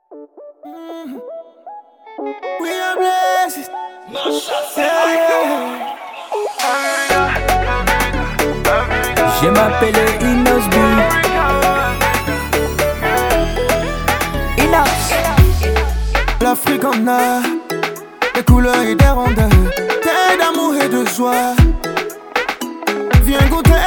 We are blessed. Je m'appelle Inos B. Inos. L'Afrique en a des couleurs et des rondeurs, des d'amour et de joie. Viens goûter